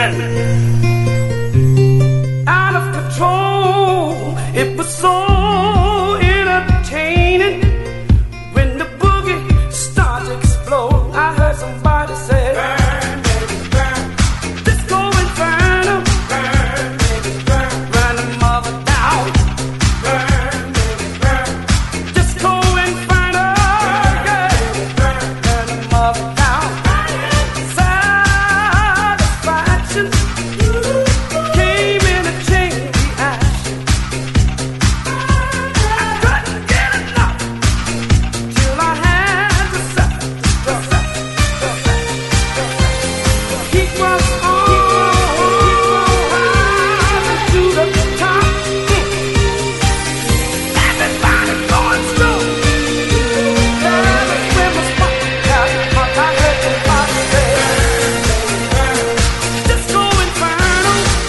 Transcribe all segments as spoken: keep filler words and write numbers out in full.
screaming, out of control. It was so entertaining when the boogie started to explode. I heard somebody say, burn, baby, burn. Disco Inferno, burn, baby, burn. Run the mother down, burn, baby, burn. Disco Inferno, yeah. Burn, burn the mother down. Satisfaction came in a chain reaction. I couldn't get enough till I had to set the set. Heat was on, rising to the top. Everybody going slow. That is when my spot got hot. I heard somebody say, Disco Inferno,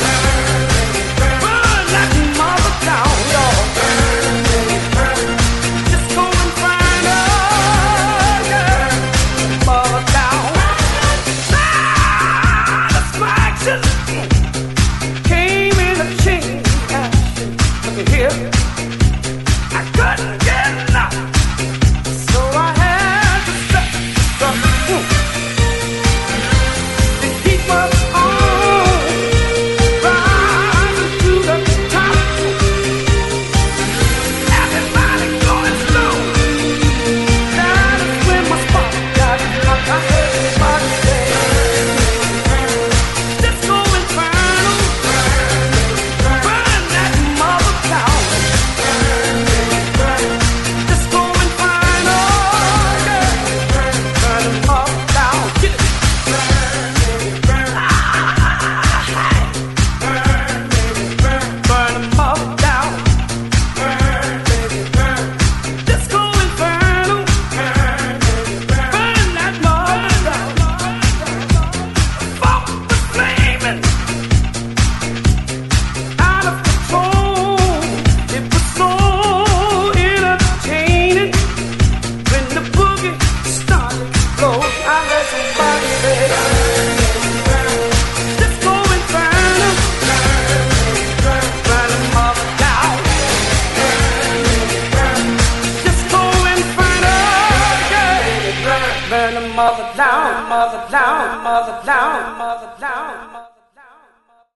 burn that mother down, y'all. Disco Inferno, yeah, mother down. Satisfaction came in a chain reaction. Look at here, I couldn't get enough, so I had to set the mm. The heat was on, rising to the top. Everybody going slow. That is when my spot got hot. I heard somebody say, Disco Inferno, burn that mother down. Disco Inferno, yeah, burn the mother down. Get it. Burn the mother down. Disco Inferno, burn that mother down. Funk was flaming, out of control. It was so entertaining when the boogie started to explode. I heard somebody say, Disco Inferno, burn the mother down. Disco Inferno, yeah, burn the mother down, mother down, mother down, mother down.